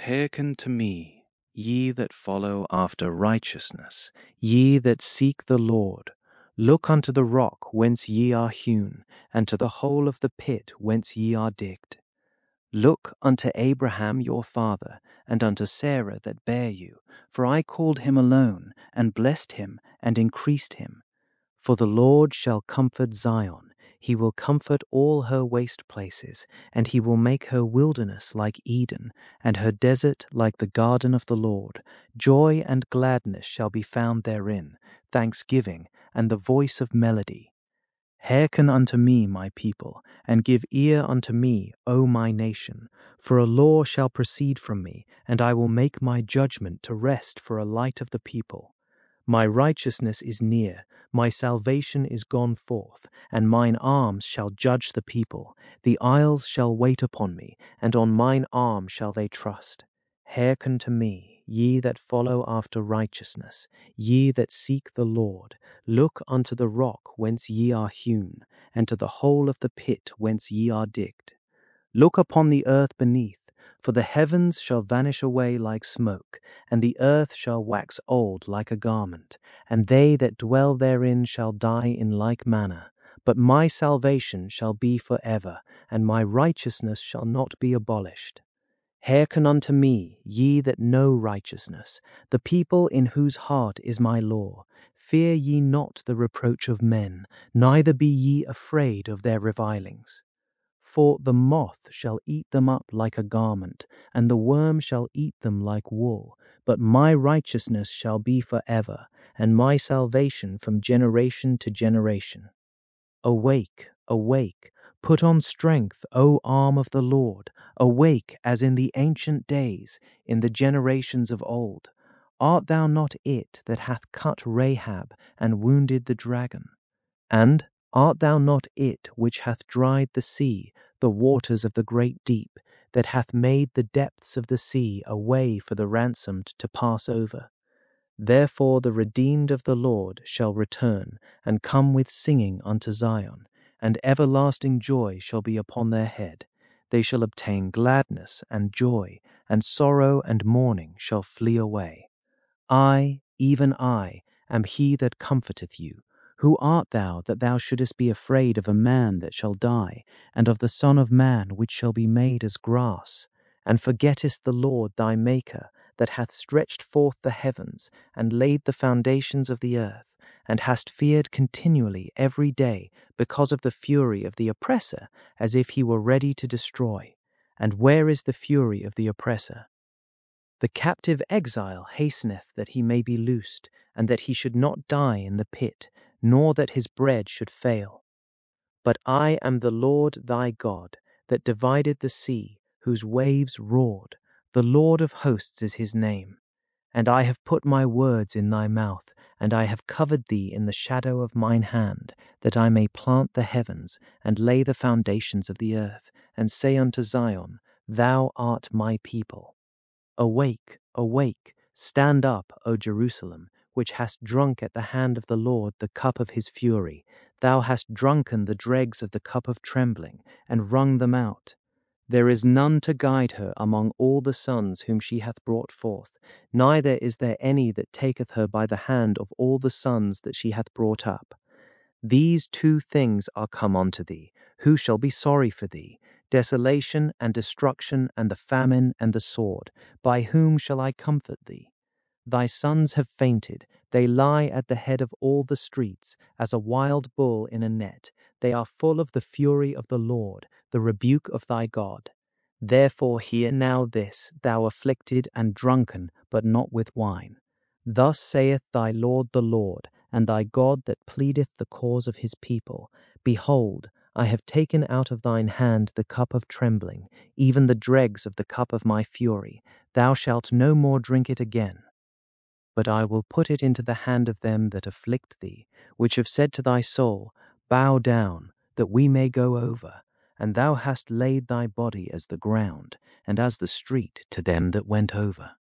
Hearken to me, ye that follow after righteousness, ye that seek the Lord. Look unto the rock whence ye are hewn, and to the hole of the pit whence ye are digged. Look unto Abraham your father, and unto Sarah that bare you, for I called him alone, and blessed him, and increased him. For the Lord shall comfort Zion, he will comfort all her waste places, and he will make her wilderness like Eden, and her desert like the garden of the Lord. Joy and gladness shall be found therein, thanksgiving, and the voice of melody. Hearken unto me, my people, and give ear unto me, O my nation. For a law shall proceed from me, and I will make my judgment to rest for a light of the people. My righteousness is near, my salvation is gone forth, and mine arms shall judge the people. The isles shall wait upon me, and on mine arm shall they trust. Hearken to me, ye that follow after righteousness, ye that seek the Lord. Look unto the rock whence ye are hewn, and to the hole of the pit whence ye are digged. Look upon the earth beneath, for the heavens shall vanish away like smoke, and the earth shall wax old like a garment, and they that dwell therein shall die in like manner. But my salvation shall be for ever, and my righteousness shall not be abolished. Hearken unto me, ye that know righteousness, the people in whose heart is my law. Fear ye not the reproach of men, neither be ye afraid of their revilings. For the moth shall eat them up like a garment, and the worm shall eat them like wool. But my righteousness shall be for ever, and my salvation from generation to generation. Awake, awake, put on strength, O arm of the Lord. Awake as in the ancient days, in the generations of old. Art thou not it that hath cut Rahab and wounded the dragon? And art thou not it which hath dried the sea, the waters of the great deep, that hath made the depths of the sea a way for the ransomed to pass over? Therefore the redeemed of the Lord shall return, and come with singing unto Zion, and everlasting joy shall be upon their head. They shall obtain gladness and joy, and sorrow and mourning shall flee away. I, even I, am he that comforteth you. Who art thou that thou shouldest be afraid of a man that shall die, and of the Son of Man which shall be made as grass? And forgettest the Lord thy Maker, that hath stretched forth the heavens, and laid the foundations of the earth, and hast feared continually every day because of the fury of the oppressor, as if he were ready to destroy. And where is the fury of the oppressor? The captive exile hasteneth that he may be loosed, and that he should not die in the pit, nor that his bread should fail. But I am the Lord thy God, that divided the sea, whose waves roared. The Lord of hosts is his name. And I have put my words in thy mouth, and I have covered thee in the shadow of mine hand, that I may plant the heavens, and lay the foundations of the earth, and say unto Zion, Thou art my people. Awake, awake, stand up, O Jerusalem, which hast drunk at the hand of the Lord the cup of his fury. Thou hast drunken the dregs of the cup of trembling, and wrung them out. There is none to guide her among all the sons whom she hath brought forth, neither is there any that taketh her by the hand of all the sons that she hath brought up. These two things are come unto thee. Who shall be sorry for thee? Desolation and destruction and the famine and the sword. By whom shall I comfort thee? Thy sons have fainted. They lie at the head of all the streets, as a wild bull in a net. They are full of the fury of the Lord, the rebuke of thy God. Therefore hear now this, thou afflicted and drunken, but not with wine. Thus saith thy Lord the Lord, and thy God that pleadeth the cause of his people. Behold, I have taken out of thine hand the cup of trembling, even the dregs of the cup of my fury. Thou shalt no more drink it again. But I will put it into the hand of them that afflict thee, which have said to thy soul, Bow down, that we may go over. And thou hast laid thy body as the ground, and as the street to them that went over.